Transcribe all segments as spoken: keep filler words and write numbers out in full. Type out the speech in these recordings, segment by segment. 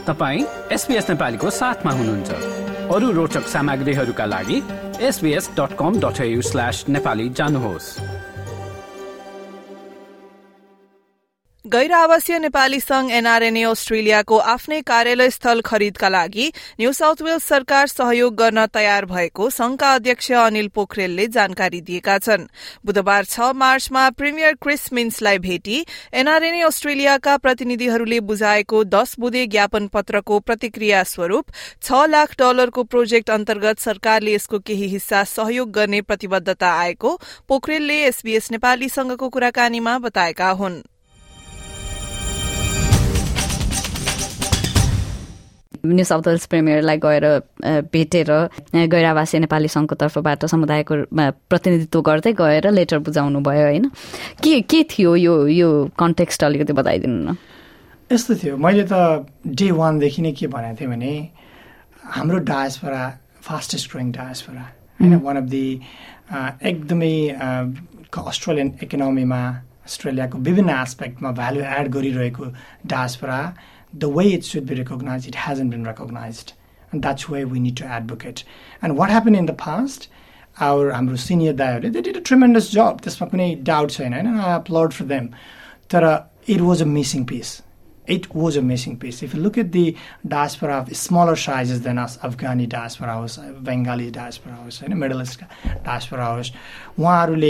तपाईँ एसबीएस नेपालीको साथमा हुनुहुन्छ। अरू रोचक सामग्रीहरूका लागि SBS dot com dot AU slash Nepali जानुहोस्। गैर आवासीय नेपाली संघ एनआरएनए अस्ट्रेलियाको आफ्नै कार्यालय स्थल खरिदका लागि न्यू साउथ वेल्स सरकार सहयोग गर्न तयार भएको संघका अध्यक्ष अनिल पोखरेलले जानकारी दिएका छन्। बुधबार छ मार्चमा प्रिमियर क्रिस मिन्सलाई भेटी एनआरएनए अस्ट्रेलियाका प्रतिनिधिहरूले बुझाएको दश बुँदे ज्ञापन पत्रको प्रतिक्रिया स्वरूप छ लाख डलरको प्रोजेक्ट अन्तर्गत सरकारले यसको केही हिस्सा सहयोग गर्ने प्रतिबद्धता आएको पोखरेलले एसबीएस नेपालीसँगको कुराकानीमा बताएका हुन्। न्यू साउथ वेल्स प्रिमियरलाई गएर भेटेर गैर आवासीय नेपाली संघको तर्फबाट समुदायको प्रतिनिधित्व गर्दै गएर लेटर बुझाउनु भयो होइन? के के थियो यो यो कन्टेक्स्ट अलिकति बताइदिनु न। यस्तो थियो, मैले त डे वानदेखि नै के भनेको थिएँ भने हाम्रो डायस्पोरा फास्टेस्ट ग्रोइङ डायस्पोरा होइन, वान अफ दि एकदमै अस्ट्रेलियन इकोनोमीमा अस्ट्रेलियाको विभिन्न एस्पेक्टमा भ्यालु एड गरिरहेको diaspora, the way it should be recognized, it hasn't been recognized. And that's where we need to advocate. And what happened in the past, our हाम्रो senior दाइहरूले, they did a tremendous job. त्यसमा कुनै doubt छैन होइन, I applaud for them. तर it was a missing piece. It was a missing piece. If you look at the diaspora of smaller sizes than us, Afghani diaspora house, Bengali diaspora house, होइन, Middle East diaspora house, उहाँहरूले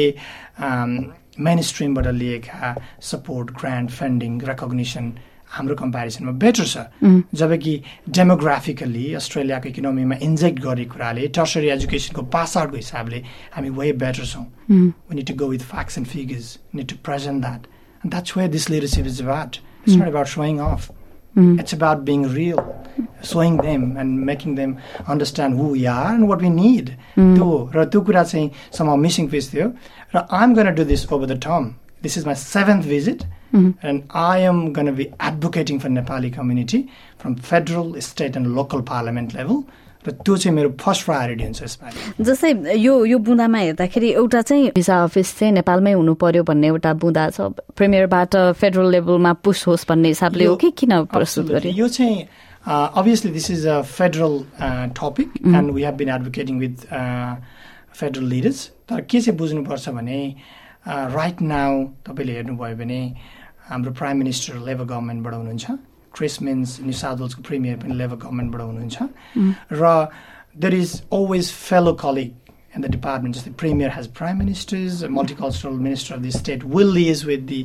mainstreamबाट लिएका support, grant, funding, recognition हाम्रो कम्पेरिजनमा better छ। जबकि demographically अस्ट्रेलियाको इकोनोमीमा inject गरेको कुराले tertiary एजुकेसनको pass आउटको हिसाबले हामी वे बेटर छौँ। We need to go with facts and figures. We need to present that. And that's where this leadership is about. It's mm. not about showing off. Mm. It's about being real, showing them and making them understand who we are and what we need. Mm. र त्यो कुरा चाहिँ somehow missing piece थियो। र I'm going to do this over the term. This is my seventh visit. Mm-hmm. And I am going to be advocating for Nepali community from federal, state and local parliament level. र त्यो चाहिँ मेरो first priority हुन्छ यसपालि। जस्तै यो यो बुँदामा हेर्दाखेरि एउटा चाहिँ भिसा अफिस चाहिँ नेपालमै हुनु पर्यो भन्ने एउटा बुँदा छ, प्रिमियरबाट फेडरल लेभलमा पुश होस् भन्ने हिसाबले हो कि किन प्रस्तुत गर्यो? यो चाहिँ obviously this is a federal uh, topic mm-hmm. and we have been advocating with uh, federal leaders. तर के चाहिँ बुझ्नुपर्छ भने राइट नाउ तपाईँले हेर्नुभयो भने हाम्रो प्राइम मिनिस्टर लेबर गभर्मेन्टबाट हुनुहुन्छ, क्रिस मिन्स न्यू साउथ वेल्सको प्रिमियर पनि लेबर गभर्मेन्टबाट हुनुहुन्छ र there is always fellow colleague in the department. जस्तै premier has prime ministers, multicultural minister of the state will liaise with the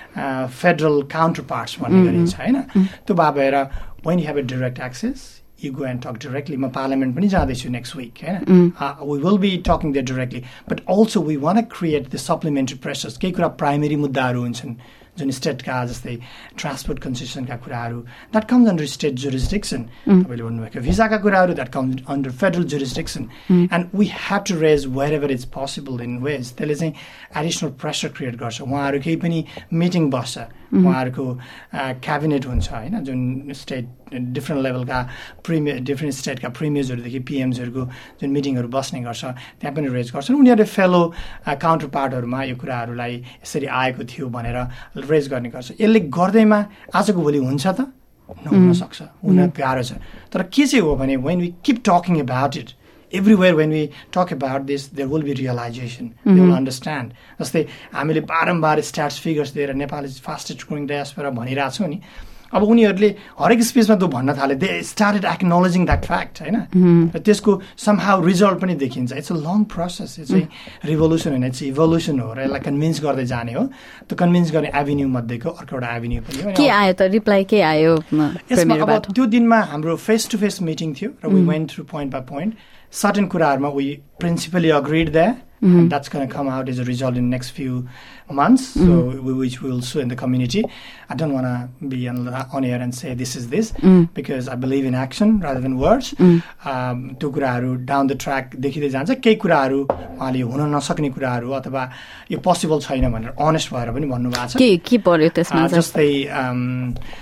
federal counterparts भन्ने गरिन्छ होइन। त्यो भए भएर when you have a direct access you go and talk directly. Ma parliament pani जाँदैछु next week. Mm. Uh, we will be talking there directly. But also we want to create the supplementary pressures. केही कुरा primary मुद्दाहरू हुन्छन् जुन स्टेटका जस्तै transport कन्सेसनका कुराहरू that comes under state jurisdiction. तपाईँले भन्नुभएको भिसाका कुराहरू that comes under federal jurisdiction. Mm. And we have to raise wherever it's possible in ways. त्यसले चाहिँ additional pressure create गर्छ। उहाँहरू केही पनि मिटिङ बस्छ, उहाँहरूको क्याबिनेट हुन्छ होइन, जुन स्टेट डिफ्रेन्ट लेभलका प्रिमियर डिफ्रेन्ट स्टेटका प्रिमियर्सहरूदेखि पिएम्सहरूको जुन मिटिङहरू बस्ने गर्छ त्यहाँ पनि रेज गर्छन्। उनीहरूले फेलो काउन्टर पार्टहरूमा यो कुराहरूलाई यसरी आएको थियो भनेर रेज गर्ने गर्छ। यसले गर्दैमा आजको भोलि हुन्छ त नहुन सक्छ, हुन गाह्रो छ। तर के चाहिँ हो भने when we keep talking about it, everywhere when we talk about this, there will be realization. Mm-hmm. They will understand. जस्तै हामीले बारम्बार स्ट्याट्स फिगर्स दिएर Nepal is fastest growing diaspora भनिरहेको छौँ नि, अब उनीहरूले हरेक स्पेसमा त्यो भन्न थाले, they started acknowledging that fact होइन। र त्यसको समहाउ रिजल्ट पनि देखिन्छ। It's a long process, it's चाहिँ रिभोल्युसन होइन, इट्स इभोल्युसन हो र यसलाई कन्भिन्स गर्दै जाने हो। त्यो कन्भिन्स गर्ने एभिन्यू मध्येको अर्को एउटा एभिन्यू पनि हो। के आयो त रिप्लाई के आयो यसमा? अब त्यो दिनमा हाम्रो फेस टु फेस मिटिङ थियो र we went through point by point. Certain kurar we principally agreed there, mm-hmm. and that's going to come out as a result in the next few months, mm-hmm. so we, which we will show in the community. I don't want to be on, on air and say this is this, mm-hmm. because I believe in action rather than words. Um, त्यो कुराहरू down the track देखिँदै जान्छ। केही कुराहरू उहाँले हुन नसक्ने कुराहरू अथवा यो पोसिबल छैन भनेर अनेस्ट भएर पनि भन्नुभएको छ। के के पर्यो त्यसमा? जस्तै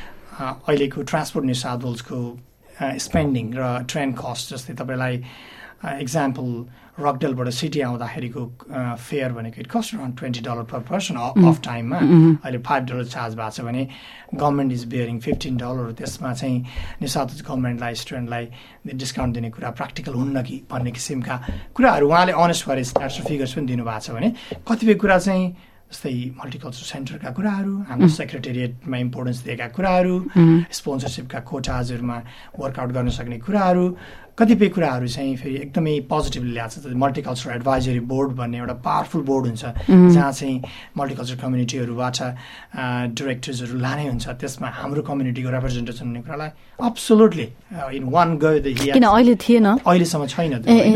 अहिलेको ट्रान्सपोर्ट न्यू साउथ वेल्सको स्पेन्डिङ र ट्रेन कस्ट, जस्तै तपाईँलाई एक्जाम्पल रकडेलबाट सिटी आउँदाखेरिको फेयर भनेको it cost around twenty dollar per person off टाइममा अहिले फाइभ डलर चार्ज भएको छ भने government is bearing fifteen dollar त्यसमा चाहिँ न्यू साउथ वेल्स गभर्मेन्टलाई स्टुडेन्टलाई डिस्काउन्ट दिने कुरा प्र्याक्टिकल हुन्न कि भन्ने किसिमका कुराहरू उहाँले अनेस्ट भएर स्ट्याट्स फिगर्स पनि दिनुभएको छ भने कतिपय कुरा चाहिँ जस्तै मल्टिकल्चर सेन्टरका कुराहरू हाम्रो सेक्रेटेरिएटमा इम्पोर्टेन्स दिएका कुराहरू स्पोन्सरसिपका कोटाजहरूमा वर्कआउट गर्न सक्ने कुराहरू कतिपय कुराहरू चाहिँ फेरि एकदमै पोजिटिभली ल्याएको छ मल्टिकल्चर एडभाइजरी बोर्ड भन्ने एउटा पावरफुल बोर्ड हुन्छ जहाँ चाहिँ मल्टिकल्चर कम्युनिटीहरूबाट डिरेक्टर्सहरू लानै हुन्छ त्यसमा हाम्रो कम्युनिटीको रिप्रेजेन्टेसन हुने कुरालाई एब्सोल्युटली इन वान गयो अहिले थिएन अहिलेसम्म छैन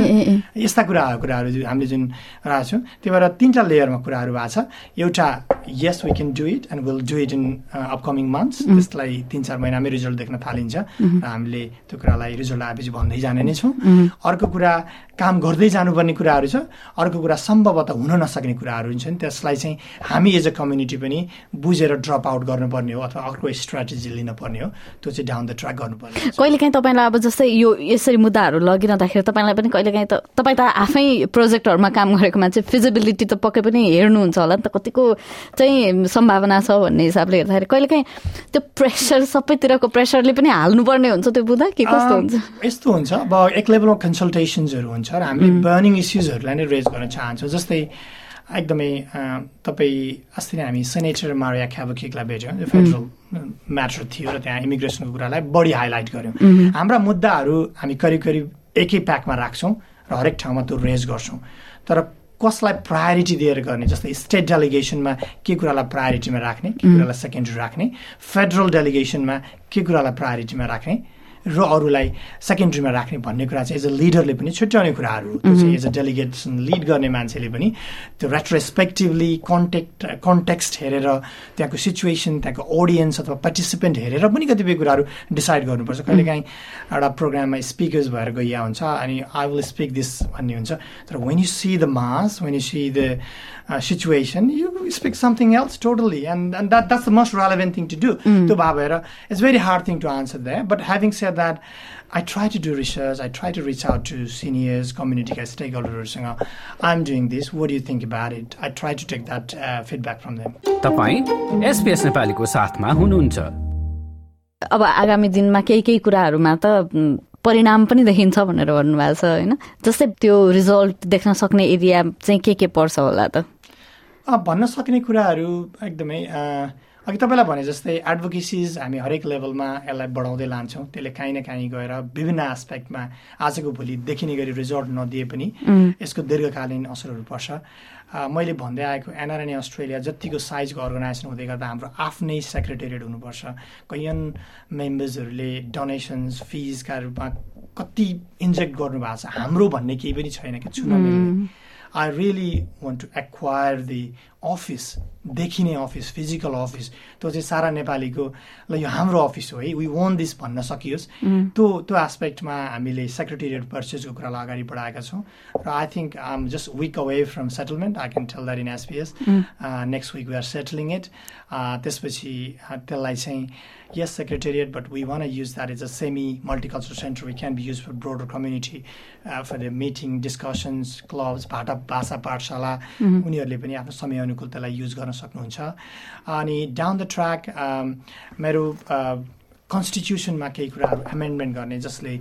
यस्ता कुरा कुराहरू हामीले जुन राखेको छौँ त्यही भएर तिनवटा लेयरमा कुराहरू भएको छ एउटा यस we can do it and will do it in upcoming months त्यसलाई तिन चार महिनामै रिजल्ट देख्न थालिन्छ र हामीले त्यो कुरालाई रिजल्ट आएपछि भन्दै जाने नै छौँ अर्को कुरा काम गर्दै जानुपर्ने कुराहरू छ अर्को कुरा सम्भवतः हुन नसक्ने कुराहरू हुन्छ नि त्यसलाई चाहिँ हामी एज अ कम्युनिटी पनि बुझेर ड्रप आउट गर्नुपर्ने हो अथवा अर्को स्ट्राटेजी लिनुपर्ने हो त्यो चाहिँ डाउन द ट्र्याक गर्नुपर्ने कहिलेकाहीँ तपाईँलाई अब जस्तै यो यसरी मुद्दाहरू लगिरहँदाखेरि तपाईँलाई पनि कहिलेकाहीँ त तपाईँ त आफै प्रोजेक्टहरूमा काम गरेको मान्छे फिजिबिलिटी त पक्कै पनि हेर्नुहुन्छ होला नि त कतिको चाहिँ सम्भावना छ भन्ने हिसाबले हेर्दाखेरि कहिलेकाहीँ त्यो प्रेसर सबैतिरको प्रेसरले पनि हाल्नुपर्ने हुन्छ त्यो बुझ्दा के कस्तो हुन्छ यस्तो हुन्छ अब एक लेभलमा कन्सल्टेसन्सहरू हुन्छ र हामीले बर्निङ इस्युजहरूलाई नै रेज गर्न चाहन्छौँ जस्तै एकदमै तपाईँ अस्ति नै हामी सेनेटर मारिया क्याबोकिकलाई भेट्यौँ जो फेडरल म्याटर थियो र त्यहाँ इमिग्रेसनको कुरालाई बढी हाइलाइट गऱ्यौँ हाम्रा मुद्दाहरू हामी करिब करिब एकै प्याकमा राख्छौँ र हरेक ठाउँमा त्यो रेज गर्छौँ तर कसलाई प्रायोरिटी दिएर गर्ने जस्तै स्टेट डेलिगेसनमा के कुरालाई प्रायोरिटीमा राख्ने के कुरालाई सेकेन्डरी राख्ने फेडरल डेलिगेसनमा के कुरालाई प्रायोरिटीमा राख्ने र अरूलाई सेकेन्ड्रीमा राख्ने भन्ने कुरा चाहिँ एज अ लिडरले पनि छुट्याउने कुराहरू त्यो चाहिँ एज अ डेलिगेसन लिड गर्ने मान्छेले पनि त्यो रेट्रोस्पेक्टिभली कन्टेक्ट कन्टेक्स्ट हेरेर त्यहाँको सिचुएसन त्यहाँको अडियन्स अथवा पार्टिसिपेन्ट हेरेर पनि कतिपय कुराहरू डिसाइड गर्नुपर्छ कहिलेकाहीँ एउटा प्रोग्राममा स्पिकर्स भएर गइया हुन्छ अनि आई विल स्पिक दिस भन्ने हुन्छ तर when you see the mass when you see the situation you speak something else totally and and that that's the most relevant thing to do त्यो भएर it's very hard thing to answer that but having said that I try to do research, I try to reach out to seniors, community stakeholders. I'm doing this, what do you think about it? I try to take that uh, feedback from them. तपाईं SBS नेपालीको साथमा हुनुहुन्छ। अब आगामी दिनमा केही केही कुराहरूमा त परिणाम पनि देखिन्छ भनेर भन्नुभएको छ हैन जस्तै त्यो रिजल्ट देख्न सक्ने एरिया चाहिँ के के पर्छ होला त भन्न सक्ने कुराहरू एकदमै अघि तपाईँलाई भने जस्तै एडभोकेसिज हामी हरेक लेभलमा यसलाई बढाउँदै लान्छौँ त्यसले काहीँ न काहीँ गएर विभिन्न एस्पेक्टमा आजको भोलि देखिने गरी रिजल्ट नदिए पनि यसको दीर्घकालीन असरहरू पर्छ मैले भन्दै आएको एनआरएनए अस्ट्रेलिया जतिको साइजको अर्गनाइजेसन हुँदै गर्दा हाम्रो आफ्नै सेक्रेटेरिएट हुनुपर्छ कैयन मेम्बर्सहरूले डोनेसन्स फिजका रूपमा कति इन्जेक्ट गर्नुभएको छ हाम्रो भन्ने केही पनि छैन कि छुन मिल्ने I really want to acquire the office, देखिने अफिस फिजिकल अफिस त्यो चाहिँ सारा नेपालीको ल यो हाम्रो अफिस हो है वी वोन दिस भन्न सकियोस् त्यो त्यो एस्पेक्टमा हामीले सेक्रेटेरिएट पर्चेसको कुरालाई अगाडि बढाएका छौँ र I think I am just week away from settlement I can tell that in SPS next week we are settling it त्यसपछि त्यसलाई चाहिँ yes secretariat but we want to use that as a semi multicultural center we can be used for broader community uh, for the meeting discussions clubs bhata bhasa pathshala उनीहरूले पनि आफ्नो समय अनुकूल त्यसलाई use गर्न सक्नुहुन्छ अनि डाउन द ट्र्याक मेरो कन्स्टिट्युसनमा केही कुराहरू एमेन्डमेन्ट गर्ने जसले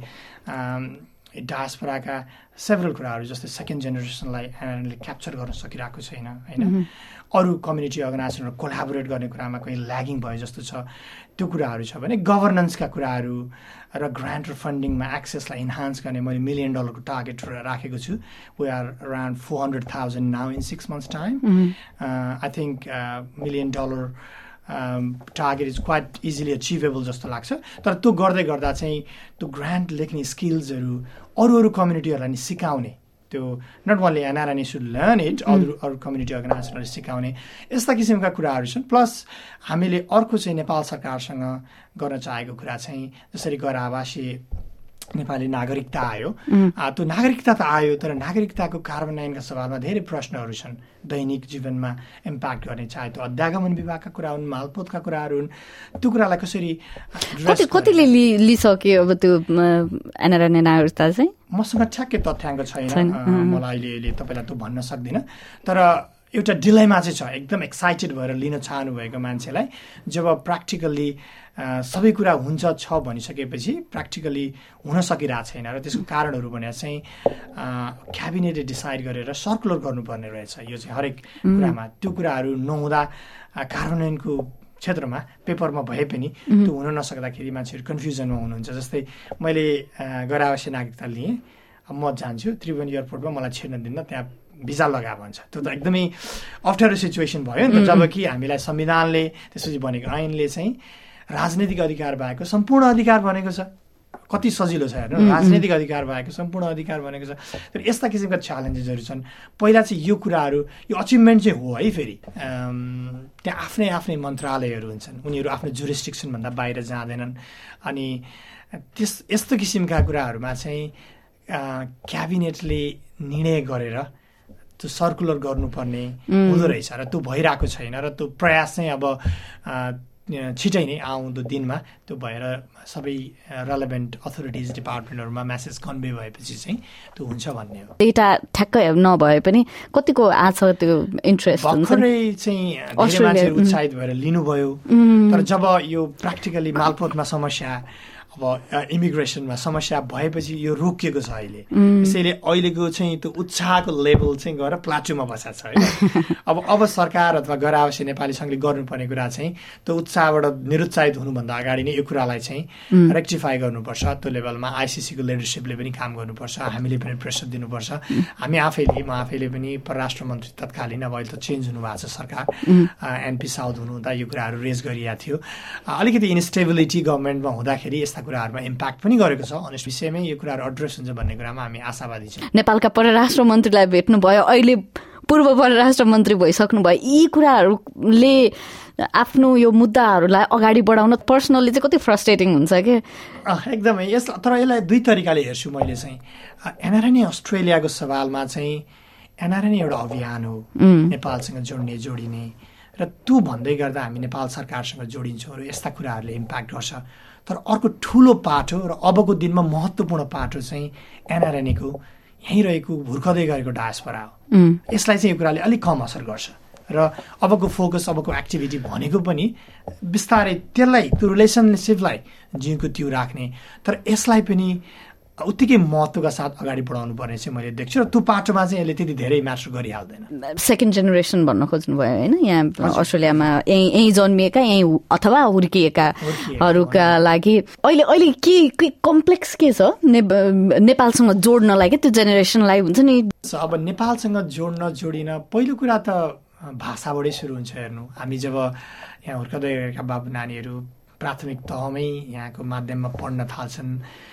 डायस्पोराका सेभरल कुराहरू जस्तै सेकेन्ड जेनेरेसनलाई एनआरएनले क्याप्चर गर्न सकिरहेको छैन होइन अरू कम्युनिटी अर्गनाइजेसनहरू कोलाबोरेट गर्ने कुरामा कहीँ ल्यागिङ भयो जस्तो छ त्यो कुराहरू छ भने गभर्नेन्सका कुराहरू र ग्रान्ट र फन्डिङमा एक्सेसलाई इन्हान्स गर्ने मैले मिलियन डलरको टार्गेट राखेको छु we are around four hundred thousand now in six months time I think million dollar target is quite easily achievable जस्तो लाग्छ तर त्यो गर्दै गर्दा चाहिँ त्यो ग्रान्ट लेख्ने स्किल्सहरू अरू अरू कम्युनिटीहरूलाई नि सिकाउने त्यो not only NRNA should learn it अरू अरू कम्युनिटी अर्गनाइजेसनहरूले सिकाउने यस्ता किसिमका कुराहरू छन् प्लस हामीले अर्को चाहिँ नेपाल सरकारसँग गर्न चाहेको कुरा चाहिँ जसरी गैर आवासीय नेपाली नागरिकता आयो। त्यो नागरिकता त आयो, तर नागरिकताको कार्यान्वयनका सवालमा धेरै प्रश्नहरू छन् दैनिक जीवनमा इम्प्याक्ट गर्ने, चाहे त्यो अध्यागमन विभागका कुरा हुन्, मालपोतका कुराहरू हुन्, त्यो कुरालाई कसरी कतिले लिइसक्यो अब त्यो एनआरएन नागरिकता चाहिँ? मसँग ठ्याक्कै तथ्याङ्क छैन, मलाई अहिले अहिले तपाईँलाई त्यो भन्न सक्दिनँ, तर एउटा डिलेमा चाहिँ छ। एकदम एक्साइटेड भएर लिन चाहनुभएको मान्छेलाई जब प्र्याक्टिकल्ली सबै कुरा हुन्छ छ भनिसकेपछि प्र्याक्टिकली हुन सकिरहेको छैन र त्यसको कारणहरू भने चाहिँ क्याबिनेटले डिसाइड गरेर सर्कुलर गर्नुपर्ने रहेछ। यो चाहिँ हरेक कुरामा त्यो कुराहरू नहुँदा कार्यान्वयनको क्षेत्रमा पेपरमा भए पनि त्यो हुन नसक्दाखेरि मान्छेहरू कन्फ्युजनमा हुनुहुन्छ। जस्तै मैले गैर आवासीय नागरिकता लिएँ, म जान्छु त्रिभुवन एयरपोर्टमा मलाई छिर्न दिन्न, त्यहाँ भिजा लगा भन्छ। त्यो त एकदमै अप्ठ्यारो सिचुएसन भयो नि त, जबकि हामीलाई संविधानले त्यसपछि बनेको ऐनले चाहिँ राजनीतिक अधिकार भएको सम्पूर्ण अधिकार भनेको छ। कति सजिलो छ हेर्नु, राजनीतिक अधिकार भएको सम्पूर्ण अधिकार भनेको छ। तर यस्ता किसिमका च्यालेन्जेसहरू छन्। पहिला चाहिँ यो कुराहरू, यो अचिभमेन्ट चाहिँ हो है, फेरि त्यहाँ आफ्नै आफ्नै मन्त्रालयहरू हुन्छन्, उनीहरू आफ्नो जुरिस्टिक्सनभन्दा बाहिर जाँदैनन्। अनि त्यस यस्तो किसिमका कुराहरूमा चाहिँ क्याबिनेटले निर्णय गरेर त्यो सर्कुलर गर्नुपर्ने हुँदो रहेछ र त्यो भइरहेको छैन र त्यो प्रयास चाहिँ अब छिटै नै आउँदो दिनमा त्यो भएर सबै रेलेभेन्ट अथोरिटिज डिपार्टमेन्टहरूमा मेसेज कन्भे भएपछि चाहिँ त्यो हुन्छ भन्ने हो। डेटा ठ्याक्कै नभए पनि कतिको आछ त्यो इन्ट्रेस्ट हुन्छ? भर्खरै चाहिँ धेरै मान्छेहरू उत्साहित भएर लिनुभयो, तर जब यो प्र्याक्टिकली मालपोतमा समस्या, अब इमिग्रेसनमा समस्या भएपछि यो रोकिएको छ अहिले। त्यसैले अहिलेको चाहिँ त्यो उत्साहको लेभल चाहिँ गएर प्लाटुमा बसेको छ होइन। अब अब सरकार अथवा गैर आवासीय नेपाली सङ्घले गर्नुपर्ने कुरा चाहिँ त्यो उत्साहबाट निरुत्साहित हुनुभन्दा अगाडि नै यो कुरालाई चाहिँ रेक्टिफाई गर्नुपर्छ। त्यो लेभलमा आइसिसीको लिडरसिपले पनि काम गर्नुपर्छ, हामीले पनि प्रेसर दिनुपर्छ। हामी आफैले म आफैले पनि परराष्ट्र मन्त्री तत्कालीन, अब अहिले त चेन्ज हुनुभएको छ सरकार, एनपी साउथ हुनुहुँदा यो कुराहरू रेज गरिएको थियो। अलिकति इन्स्टेबिलिटी गभर्मेन्टमा हुँदाखेरि यस्ता कुराहरूमा इम्प्याक्ट पनि गरेको छ। अनि विषयमै यो कुराहरू एड्रेस हुन्छ भन्ने कुरामा हामी आशावादी छौँ। नेपालका परराष्ट्र मन्त्रीलाई भेट्नुभयो, अहिले पूर्व परराष्ट्र मन्त्री भइसक्नु भयो, यी कुराहरूले आफ्नो यो मुद्दाहरूलाई अगाडि बढाउन पर्सनली चाहिँ कति फ्रस्ट्रेटिङ हुन्छ कि? एकदमै। यस तर यसलाई दुई तरिकाले हेर्छु मैले चाहिँ। एनआरएनए अस्ट्रेलियाको सवालमा चाहिँ एनआरएनए एउटा अभियान हो नेपालसँग जोड्ने जोडिने, र त्यो भन्दै गर्दा हामी नेपाल सरकारसँग जोडिन्छौँ र यस्ता कुराहरूले इम्प्याक्ट गर्छ। तर अर्को ठुलो पाटो र अबको दिनमा महत्त्वपूर्ण पाटो चाहिँ एनआरएनएको यहीँ रहेको भर्खदै गरेको डायस्पोरा हो। यसलाई चाहिँ यो कुराले अलिक कम असर गर्छ र अबको फोकस, अबको एक्टिभिटी भनेको पनि बिस्तारै त्यसलाई, त्यो रिलेसनसिपलाई जिउको त्यो राख्ने, तर यसलाई पनि उत्तिकै महत्त्वका साथ अगाडि बढाउनु पर्ने चाहिँ मैले देख्छु र त्यो पाटोमा चाहिँ यसले त्यति धेरै म्याटर गरिहाल्दैन। सेकेन्ड जेनेरेसन भन्न खोज्नुभयो होइन, यहाँ अस्ट्रेलियामा यहीँ यहीँ जन्मिएका यहीँ अथवा हुर्किएकाहरूका लागि अहिले अहिले के के कम्प्लेक्स के छ नेपालसँग जोड्नलाई? के त्यो जेनेरेसनलाई हुन्छ नि, अब नेपालसँग जोड्न जोडिन पहिलो कुरा त भाषाबाटै सुरु हुन्छ। हेर्नु, हामी जब यहाँ हुर्कदै गएका बाबु नानीहरू प्राथमिक तहमै यहाँको माध्यममा पढ्न थाल्छन्,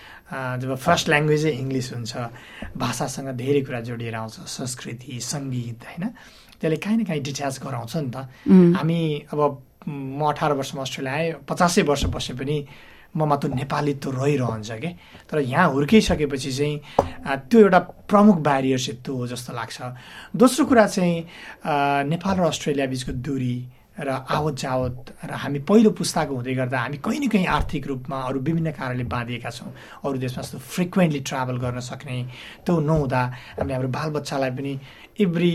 जब फर्स्ट ल्याङ्ग्वेजै इङ्ग्लिस हुन्छ, भाषासँग धेरै कुरा जोडिएर आउँछ, संस्कृति, सङ्गीत होइन, त्यसले काहीँ न काहीँ डिट्याच गराउँछ नि त। हामी अब म अठार वर्षमा अस्ट्रेलिया आएँ, पचासै वर्ष बसे पनि ममा त्यो नेपालीत्व रहिरहन्छ कि। तर यहाँ हुर्किसकेपछि चाहिँ त्यो एउटा प्रमुख ब्यारियरसिप त्यो हो जस्तो लाग्छ। दोस्रो कुरा चाहिँ नेपाल र अस्ट्रेलिया बिचको दूरी र आवत जावत, र हामी पहिलो पुस्ताको हुँदै गर्दा हामी कहीँ न कहीँ आर्थिक रूपमा अरू विभिन्न कारणले बाँधिएका छौँ। अरू देशमा जस्तो फ्रिक्वेन्टली ट्राभल गर्न सक्ने त्यो नहुँदा हामी हाम्रो बालबच्चालाई पनि एभ्री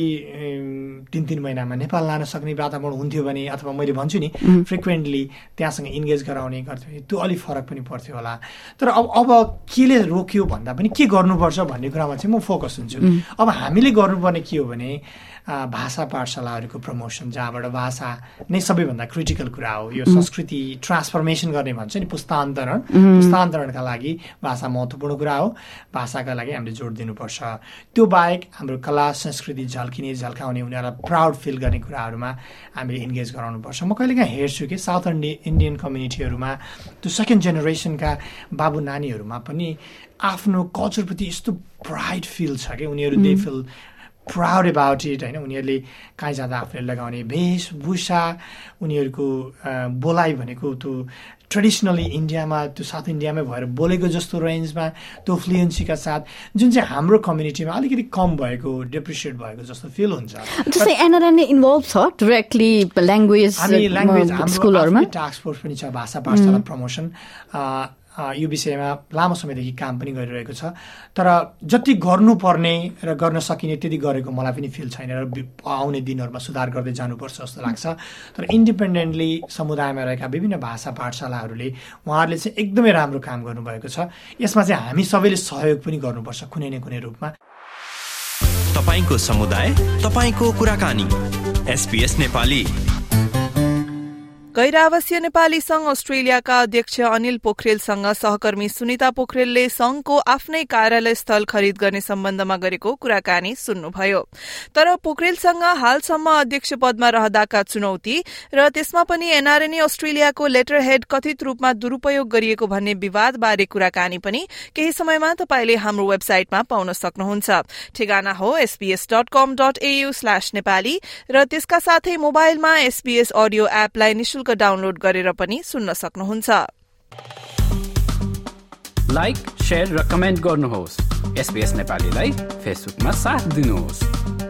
तिन तिन महिनामा नेपाल लान सक्ने वातावरण हुन्थ्यो भने, अथवा मैले भन्छु नि फ्रिक्वेन्टली त्यहाँसँग इन्गेज गराउने गर्थ्यो, त्यो अलिक फरक पनि पर्थ्यो होला। तर अब अब केले रोक्यो भन्दा पनि के गर्नुपर्छ भन्ने कुरामा चाहिँ म फोकस हुन्छु। अब हामीले गर्नुपर्ने के हो भने भाषा पाठशालाहरूको प्रमोसन, जहाँबाट भाषा नै सबैभन्दा क्रिटिकल कुरा हो। यो संस्कृति ट्रान्सफर्मेसन गर्ने भन्छ नि, पुस्तान्तरण, पुस्तान्तरणका लागि भाषा महत्त्वपूर्ण कुरा हो। भाषाका लागि हामीले जोड दिनुपर्छ। त्यो बाहेक हाम्रो कला संस्कृति झल्किने झल्काउने, उनीहरूलाई प्राउड फिल गर्ने कुराहरूमा हामीले इन्गेज गराउनुपर्छ। म कहिलेकाहीँ हेर्छु कि साउथ इन्डियन कम्युनिटीहरूमा त्यो सेकेन्ड जेनेरेसनका बाबु नानीहरूमा पनि आफ्नो कल्चरप्रति यस्तो प्राइड फिल छ कि उनीहरू they feel proud about it होइन। उनीहरूले कहीँ जाँदा आफूले लगाउने वेशभूषा, उनीहरूको बोलाइ भनेको त्यो ट्रेडिसनली इन्डियामा त्यो साउथ इन्डियामै भएर बोलेको जस्तो रेन्जमा त्यो फ्लुएन्सीका साथ, जुन चाहिँ हाम्रो कम्युनिटीमा अलिकति कम भएको, डेप्रिसिएट भएको जस्तो फिल हुन्छ। जस्तै एनआरएनए इन्भल्भ छ डाइरेक्टली ल्याङ्ग्वेज स्कुलहरूमा, टास्क फोर्स पनि छ भाषा पाठशाला प्रमोसन, यो विषयमा लामो समयदेखि काम पनि गरिरहेको छ। तर जति गर्नुपर्ने र गर्न सकिने त्यति गरेको मलाई पनि फिल छैन र आउने दिनहरूमा सुधार गर्दै जानुपर्छ जस्तो लाग्छ। तर इन्डिपेन्डेन्टली समुदायमा रहेका विभिन्न भाषा पाठशालाहरूले उहाँहरूले चाहिँ एकदमै राम्रो काम गर्नुभएको छ। यसमा चाहिँ हामी सबैले सहयोग पनि गर्नुपर्छ कुनै न कुनै रूपमा। तपाईको समुदाय, तपाईको कुराकानी, एसपीएस नेपाली। गैर आवासीय नेपाली संघ अस्ट्रेलियाका अध्यक्ष अनिल पोखरेलसँग सहकर्मी सुनिता पोखरेलले संघको आफ्नै कार्यालय स्थल खरिद गर्ने सम्बन्धमा गरेको कुराकानी सुन्नुभयो। तर पोखरेलसँग हालसम्म अध्यक्ष पदमा रहँदाका चुनौती र त्यसमा पनि एनआरएनए अस्ट्रेलियाको लेटर हेड कथित रूपमा दुरूपयोग गरिएको भन्ने विवाद बारे कुराकानी पनि केही समयमा तपाईले हाम्रो वेबसाइटमा पाउन सक्नुहुन्छ। ठेगाना हो SPS dot com dot AU slash Nepali र त्यसका साथै मोबाइलमा एसपीएस अडियो एपलाई निशुल्क डाउनलोड गरेर पनि सुन्न सक्नुहुन्छ। लाइक, शेयर र कमेन्ट गर्नुहोस्। एसपीएस नेपालीलाई फेसबुकमा साथ दिनुहोस्।